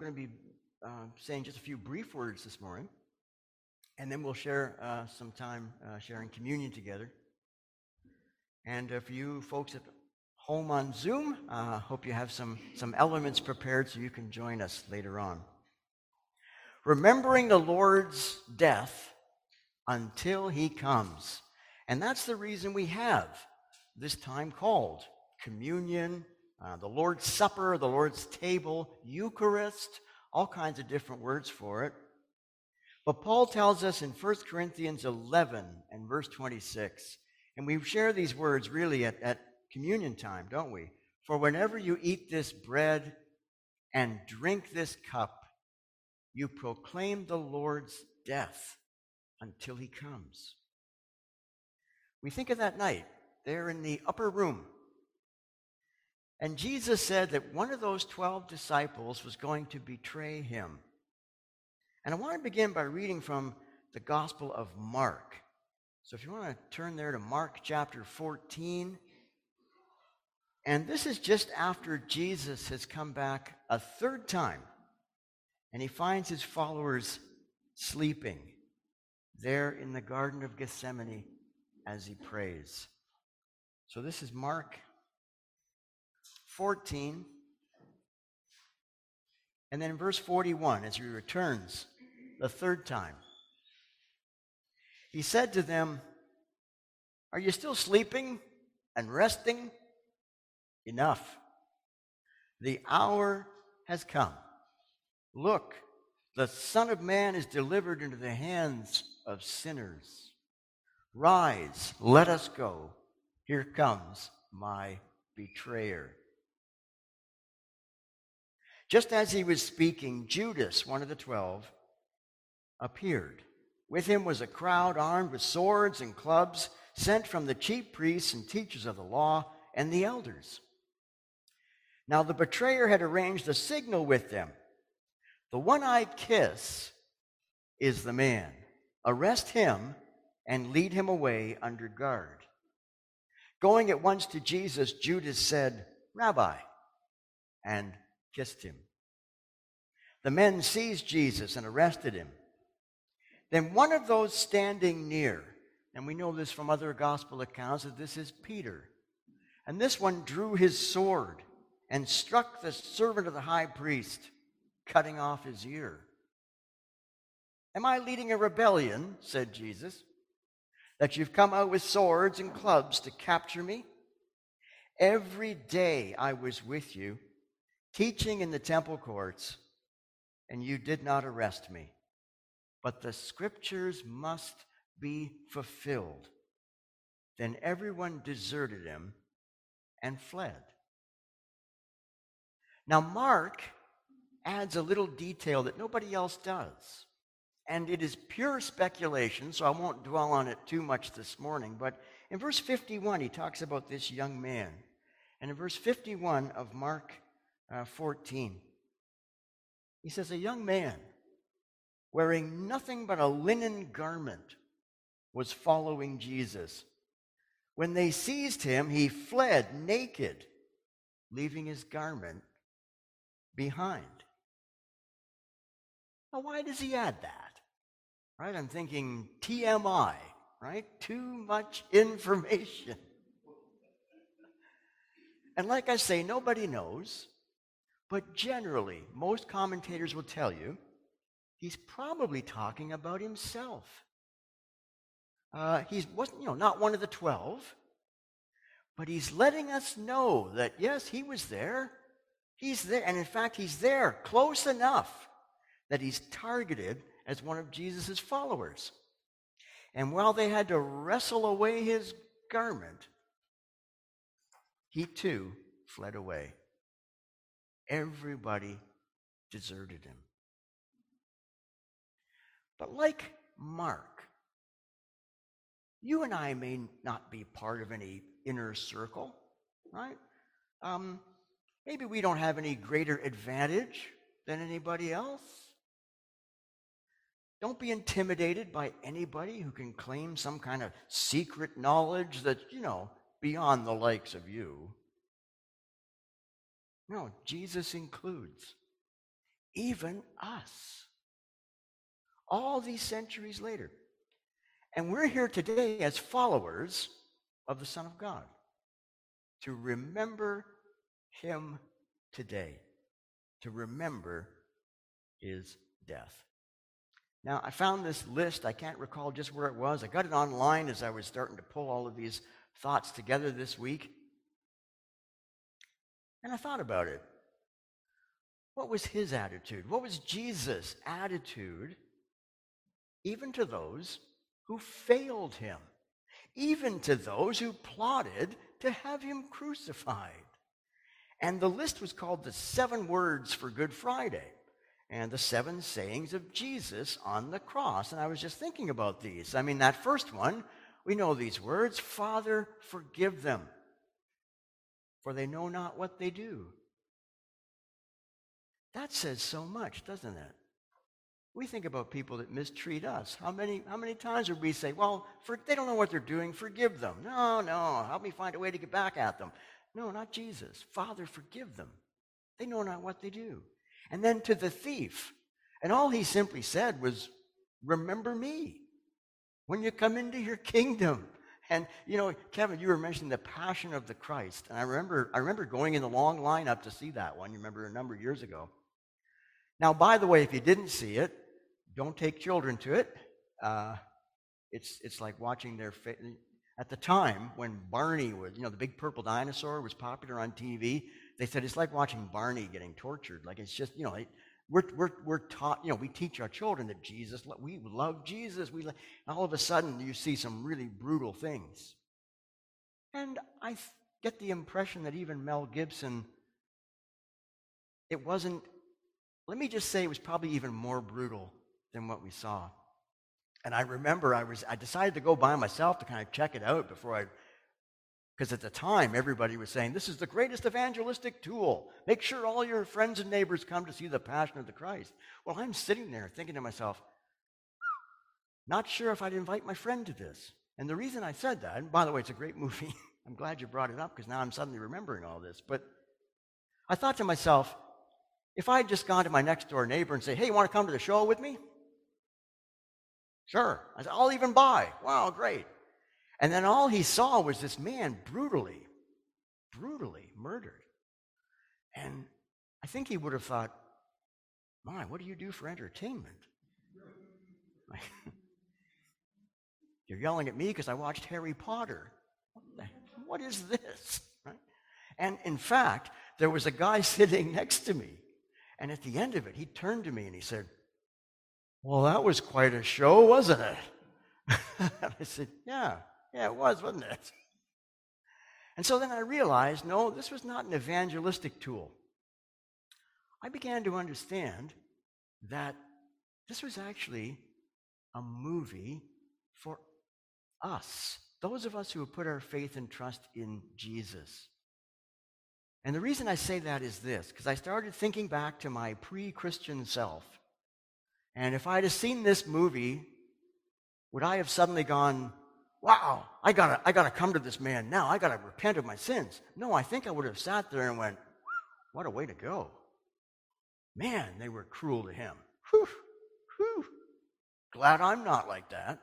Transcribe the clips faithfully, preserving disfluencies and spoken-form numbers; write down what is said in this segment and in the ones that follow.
going to be uh, saying just a few brief words this morning, and then we'll share uh, some time uh, sharing communion together. And uh, for you folks at home on Zoom, I uh, hope you have some, some elements prepared so you can join us later on. Remembering the Lord's death until he comes. And that's the reason we have this time called communion, uh, the Lord's Supper, the Lord's table, Eucharist, all kinds of different words for it. But Paul tells us in First Corinthians eleven and verse twenty-six, and we share these words really at, at communion time, don't we? For whenever you eat this bread and drink this cup, you proclaim the Lord's death until he comes. We think of that night there in the upper room. And Jesus said that one of those twelve disciples was going to betray him. And I want to begin by reading from the Gospel of Mark. So if you want to turn there to Mark chapter fourteen. And this is just after Jesus has come back a third time. And he finds his followers sleeping there in the Garden of Gethsemane as he prays. So this is Mark fourteen. And then in verse forty-one, as he returns the third time, he said to them, "Are you still sleeping and resting? Enough. The hour has come. Look, the Son of Man is delivered into the hands of sinners. Rise, let us go. Here comes my betrayer." Just as he was speaking, Judas, one of the twelve, appeared. With him was a crowd armed with swords and clubs, sent from the chief priests and teachers of the law and the elders. Now the betrayer had arranged a signal with them. "The one-eyed kiss is the man. Arrest him and lead him away under guard." Going at once to Jesus, Judas said, "Rabbi," and kissed him. The men seized Jesus and arrested him. Then one of those standing near, and we know this from other gospel accounts that this is Peter, and this one drew his sword and struck the servant of the high priest, cutting off his ear. "Am I leading a rebellion," said Jesus, "that you've come out with swords and clubs to capture me? Every day I was with you, teaching in the temple courts, and you did not arrest me. But the scriptures must be fulfilled." Then everyone deserted him and fled. Now Mark adds a little detail that nobody else does. And it is pure speculation, so I won't dwell on it too much this morning. But in verse fifty-one, he talks about this young man. And in verse fifty-one of Mark uh, fourteen, he says, "A young man wearing nothing but a linen garment was following Jesus. When they seized him, he fled naked, leaving his garment behind." Now, why does he add that? Right? I'm thinking T M I, right? Too much information. And like I say, nobody knows, but generally, most commentators will tell you he's probably talking about himself. Uh, he wasn't, you know, not one of the twelve, but he's letting us know that, yes, he was there. He's there, and in fact, he's there close enough that he's targeted as one of Jesus' followers. And while they had to wrestle away his garment, he too fled away. Everybody deserted him. But like Mark, you and I may not be part of any inner circle, right? Um, maybe we don't have any greater advantage than anybody else. Don't be intimidated by anybody who can claim some kind of secret knowledge that's, you know, beyond the likes of you. No, Jesus includes even us. All these centuries later. And we're here today as followers of the Son of God to remember him today, to remember his death. Now, I found this list. I can't recall just where it was. I got it online as I was starting to pull all of these thoughts together this week. And I thought about it. What was his attitude? What was Jesus' attitude, even to those who failed him, even to those who plotted to have him crucified? And the list was called the seven words for Good Friday and the seven sayings of Jesus on the cross. And I was just thinking about these. I mean, that first one, we know these words: Father, forgive them, for they know not what they do. That says so much, doesn't it? We think about people that mistreat us. How many, how many times would we say, well, for, they don't know what they're doing, forgive them. No, no, help me find a way to get back at them. No, not Jesus. Father, forgive them. They know not what they do. And then to the thief, and all he simply said was, remember me when you come into your kingdom. And, you know, Kevin, you were mentioning the Passion of the Christ. And I remember, I remember going in the long lineup to see that one, you remember, a number of years ago. Now, by the way, if you didn't see it, don't take children to it. Uh, it's it's like watching their fa- at the time when Barney was, you know, the big purple dinosaur was popular on T V. They said it's like watching Barney getting tortured. Like, it's just, you know, it, we're we're we're taught, you know, we teach our children that Jesus, we love Jesus. We love, all of a sudden you see some really brutal things, and I th- get the impression that even Mel Gibson, it wasn't. Let me just say it was probably even more brutal than what we saw. And I remember I was I decided to go by myself to kind of check it out before I, because at the time everybody was saying, this is the greatest evangelistic tool. Make sure all your friends and neighbors come to see the Passion of the Christ. Well, I'm sitting there thinking to myself, not sure if I'd invite my friend to this. And the reason I said that, and by the way, it's a great movie. I'm glad you brought it up because now I'm suddenly remembering all this. But I thought to myself, if I had just gone to my next door neighbor and say, hey, you want to come to the show with me? Sure. I said, I'll even buy. Wow, great. And then all he saw was this man brutally, brutally murdered. And I think he would have thought, my, what do you do for entertainment? You're yelling at me because I watched Harry Potter. What, the, what is this? Right? And in fact, there was a guy sitting next to me. And at the end of it, he turned to me and he said, well, that was quite a show, wasn't it? And I said, yeah, yeah, it was, wasn't it? And so then I realized, no, this was not an evangelistic tool. I began to understand that this was actually a movie for us, those of us who have put our faith and trust in Jesus. And the reason I say that is this, because I started thinking back to my pre-Christian self. And if I'd have seen this movie, would I have suddenly gone, wow, I gotta, I gotta come to this man now. I gotta repent of my sins. No, I think I would have sat there and went, what a way to go. Man, they were cruel to him. Whew, whew. Glad I'm not like that.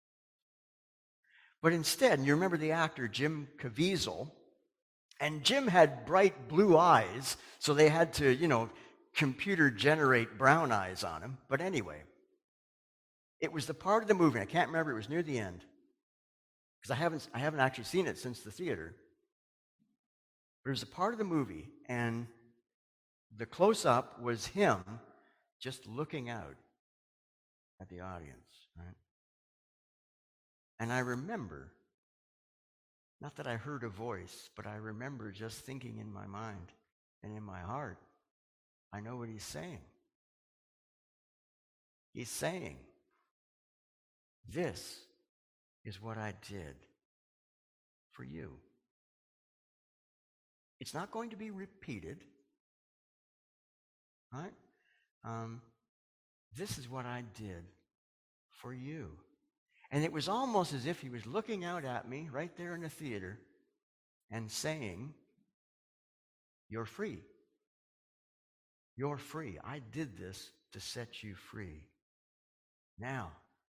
But instead, and you remember the actor Jim Caviezel, and Jim had bright blue eyes, so they had to, you know, computer generate brown eyes on him. But anyway, it was the part of the movie, I can't remember, it was near the end, because I haven't, I haven't actually seen it since the theater. But it was a part of the movie, and the close-up was him just looking out at the audience, right? And I remember, not that I heard a voice, but I remember just thinking in my mind and in my heart, I know what he's saying. He's saying, this is what I did for you. It's not going to be repeated, right? Um, this is what I did for you. And it was almost as if he was looking out at me right there in the theater and saying, you're free. You're free. I did this to set you free. Now,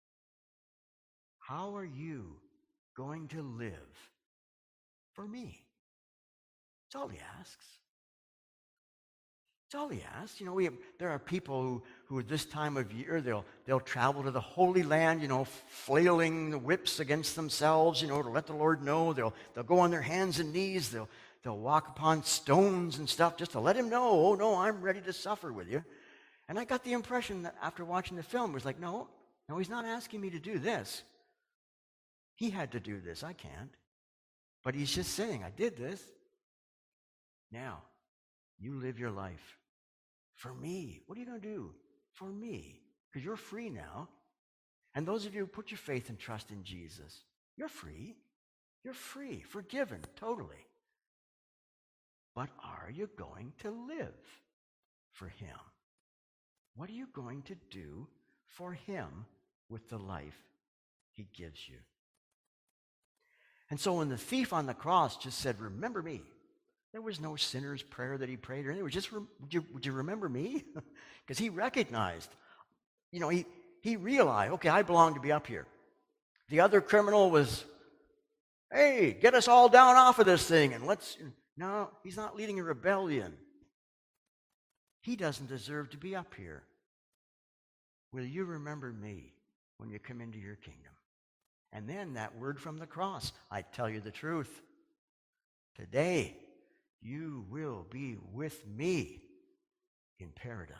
how are you going to live for me? That's all he asks. That's all he asks. You know, we have, there are people who, who at this time of year, they'll, they'll travel to the Holy Land, you know, flailing the whips against themselves, you know, to let the Lord know. They'll, they'll go on their hands and knees. They'll, they'll walk upon stones and stuff just to let him know, oh, no, I'm ready to suffer with you. And I got the impression that after watching the film, it was like, no, no, he's not asking me to do this. He had to do this. I can't. But he's just saying, I did this. Now, you live your life for me. What are you going to do for me? Because you're free now. And those of you who put your faith and trust in Jesus, you're free. You're free, forgiven, totally. But are you going to live for him? What are you going to do for him with the life he gives you? And so when the thief on the cross just said, remember me, there was no sinner's prayer that he prayed or anything. It was just, would you, would you remember me? Because he recognized, you know, he, he realized, okay, I belong to be up here. The other criminal was, hey, get us all down off of this thing and let's, no, he's not leading a rebellion. He doesn't deserve to be up here. Will you remember me when you come into your kingdom? And then that word from the cross, I tell you the truth. Today, you will be with me in paradise.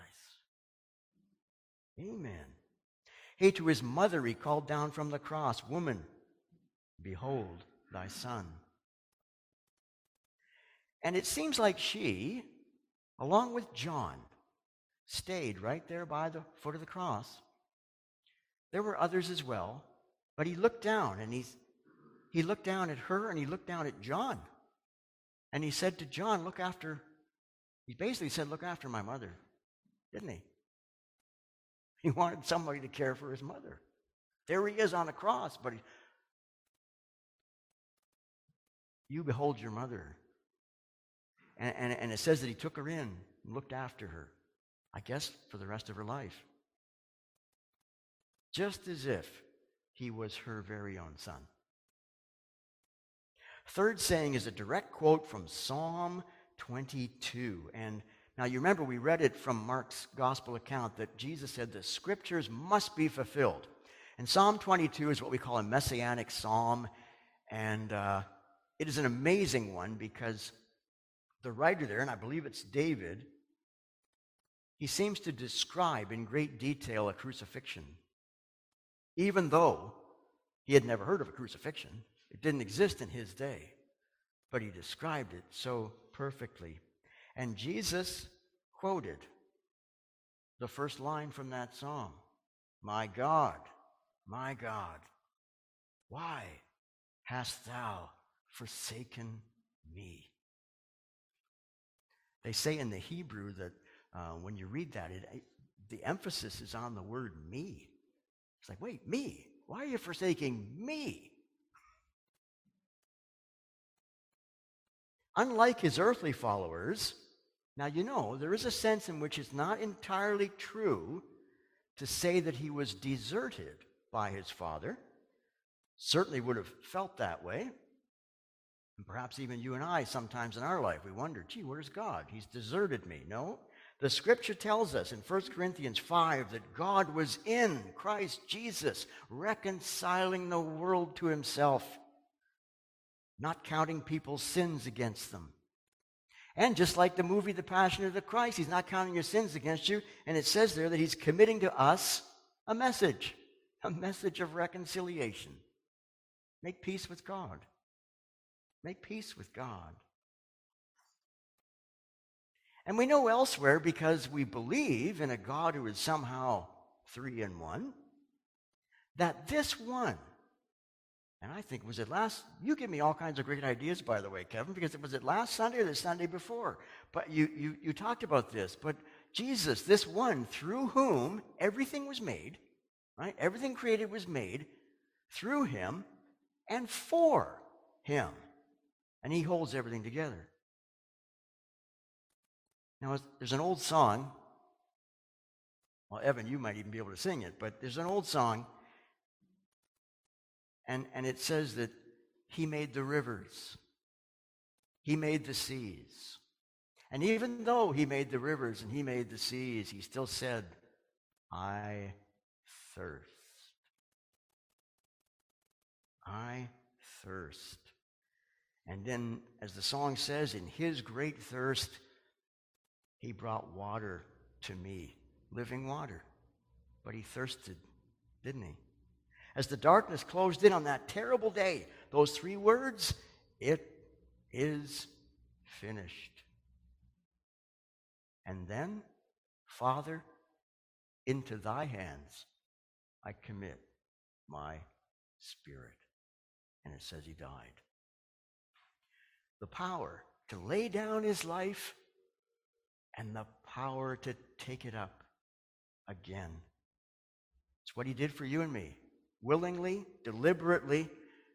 Amen. Hey, to his mother he called down from the cross, woman, behold thy son. And it seems like she, along with John, stayed right there by the foot of the cross. There were others as well, but he looked down and he's, he looked down at her and he looked down at John. And he said to John, look after, he basically said, look after my mother, didn't he? He wanted somebody to care for his mother. There he is on the cross, but he, you behold your mother. And, and, and it says that he took her in and looked after her, I guess for the rest of her life. Just as if he was her very own son. Third saying is a direct quote from Psalm twenty-two. And now you remember we read it from Mark's gospel account that Jesus said the scriptures must be fulfilled. And Psalm twenty-two is what we call a messianic psalm. And uh, it is an amazing one because the writer there, and I believe it's David, he seems to describe in great detail a crucifixion. Even though he had never heard of a crucifixion. It didn't exist in his day. But he described it so perfectly. And Jesus quoted the first line from that psalm. My God, my God, why hast thou forsaken me? They say in the Hebrew that uh, when you read that, it, it, the emphasis is on the word me. It's like, wait, me? Why are you forsaking me? Unlike his earthly followers, now you know, there is a sense in which it's not entirely true to say that he was deserted by his father. Certainly would have felt that way. And perhaps even you and I, sometimes in our life, we wonder, gee, where's God? He's deserted me. No. The scripture tells us in First Corinthians five that God was in Christ Jesus, reconciling the world to himself, not counting people's sins against them. And just like the movie The Passion of the Christ, he's not counting your sins against you. And it says there that he's committing to us a message, a message of reconciliation. Make peace with God. Make peace with God. And we know elsewhere, because we believe in a God who is somehow three in one, that this one, and I think, was it last, you give me all kinds of great ideas, by the way, Kevin, because it was it last Sunday or the Sunday before? But you, you, you talked about this. But Jesus, this one through whom everything was made, right? Everything created was made through him and for him. And he holds everything together. Now, there's an old song. Well, Evan, you might even be able to sing it, but there's an old song, and, and it says that he made the rivers, he made the seas. And even though he made the rivers and he made the seas, he still said, I thirst. I thirst. And then, as the song says, in his great thirst, he brought water to me, living water. But he thirsted, didn't he? As the darkness closed in on that terrible day, those three words, it is finished. And then, Father, into thy hands I commit my spirit. And it says he died. The power to lay down his life and the power to take it up again. It's what he did for you and me. Willingly, deliberately.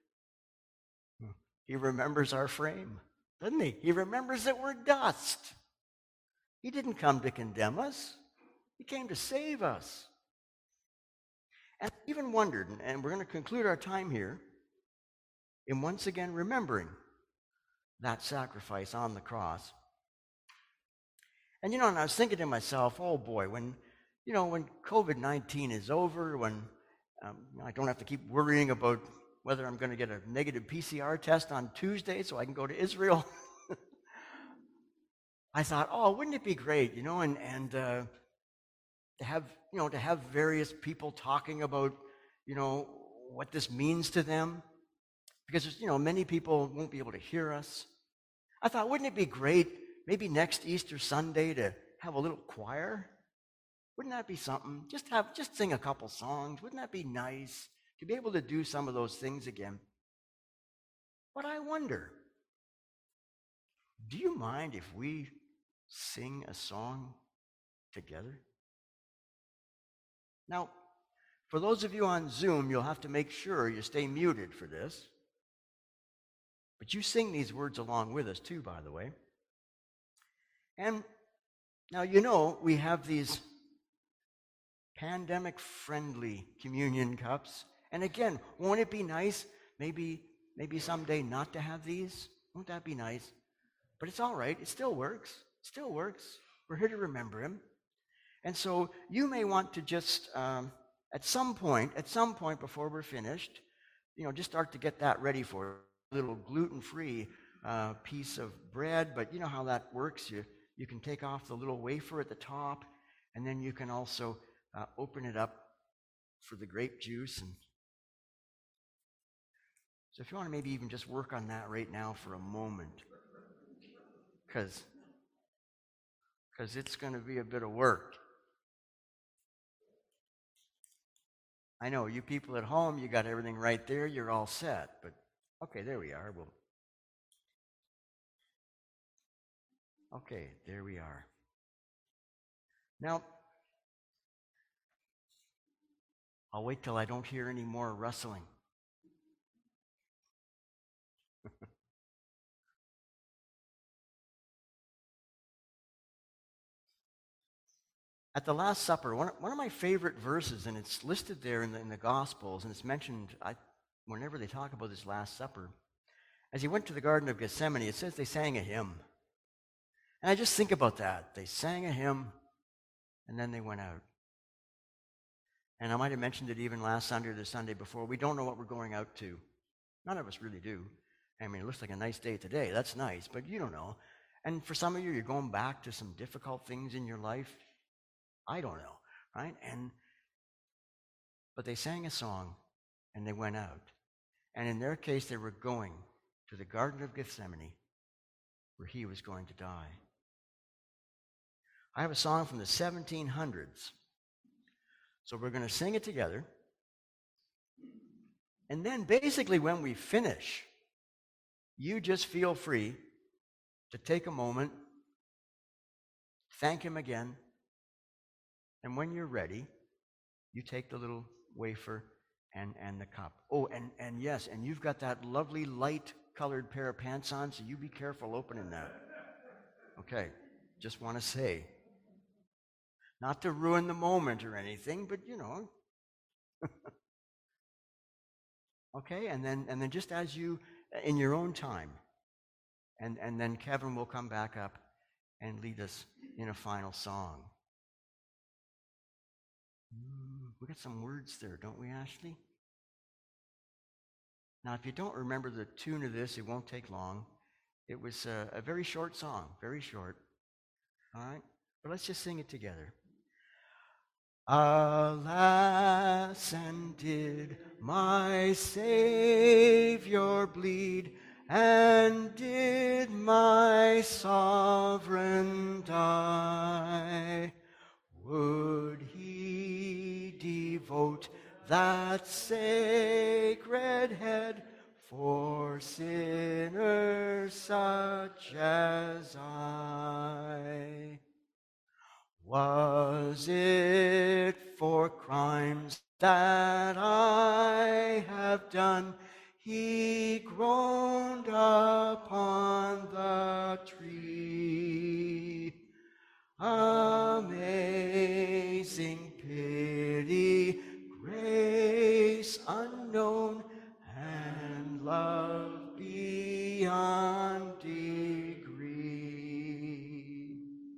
He remembers our frame, doesn't he? He remembers that we're dust. He didn't come to condemn us. He came to save us. And I even wondered, and we're going to conclude our time here in once again remembering that sacrifice on the cross. And you know, and I was thinking to myself, oh boy, when, you know, when covid nineteen is over, when um, I don't have to keep worrying about whether I'm going to get a negative P C R test on Tuesday so I can go to Israel, I thought, oh, wouldn't it be great, you know, and, and uh, to have, you know, to have various people talking about, you know, what this means to them. Because, you know, many people won't be able to hear us. I thought, wouldn't it be great, maybe next Easter Sunday, to have a little choir? Wouldn't that be something? Just have, just sing a couple songs. Wouldn't that be nice to be able to do some of those things again? But I wonder, do you mind if we sing a song together? Now, for those of you on Zoom, you'll have to make sure you stay muted for this. But you sing these words along with us too, by the way. And now, you know, we have these pandemic-friendly communion cups. And again, won't it be nice maybe, maybe someday not to have these? Won't that be nice? But it's all right. It still works. It still works. We're here to remember him. And so you may want to just, um, at some point, at some point before we're finished, you know, just start to get that ready for a little gluten-free uh, piece of bread. But you know how that works. You, you can take off the little wafer at the top, and then you can also uh, open it up for the grape juice. And so if you want to maybe even just work on that right now for a moment, because because it's going to be a bit of work. I know, you people at home, you got everything right there, you're all set, but okay, there we are. We'll, okay, there we are. Now, I'll wait till I don't hear any more rustling. At the Last Supper, one, one of my favorite verses, and it's listed there in the, in the Gospels, and it's mentioned I, whenever they talk about this Last Supper. As he went to the Garden of Gethsemane, it says they sang a hymn. And I just think about that. They sang a hymn, and then they went out. And I might have mentioned it even last Sunday or the Sunday before. We don't know what we're going out to. None of us really do. I mean, it looks like a nice day today. That's nice, but you don't know. And for some of you, you're going back to some difficult things in your life. I don't know, right? And but they sang a song, and they went out. And in their case, they were going to the Garden of Gethsemane, where he was going to die. I have a song from the seventeen hundreds. So we're going to sing it together. And then basically when we finish, you just feel free to take a moment, thank him again, and when you're ready, you take the little wafer and, and the cup. Oh, and, and yes, and you've got that lovely light-colored pair of pants on, so you be careful opening that. Okay. just want to say. Not to ruin the moment or anything, but you know. Okay, and then and then just as you, in your own time, and, and then Kevin will come back up and lead us in a final song. Mm, we got some words there, don't we, Ashley? Now, if you don't remember the tune of this, it won't take long. It was a, a very short song, very short. All right? But let's just sing it together. Alas, and did my Savior bleed, and did my sovereign die? Would he devote that sacred head for sinners such as I? Was it for crimes that I have done he groaned upon the tree? Amazing pity, grace unknown, and love beyond degree.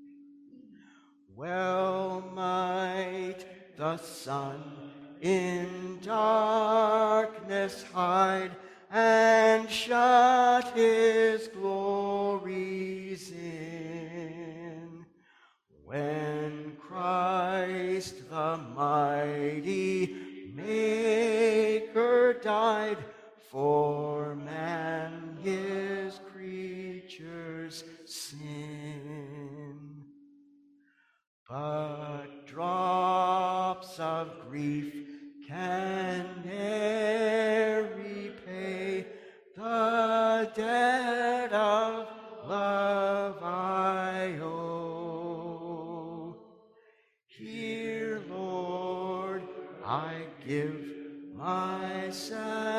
Well might the sun in darkness hide and shut his glories in, when Christ the mighty Maker died for man, his creatures' sin. But drops of grief can ne'er repay the debt of love I owe. Here, Lord, I give myself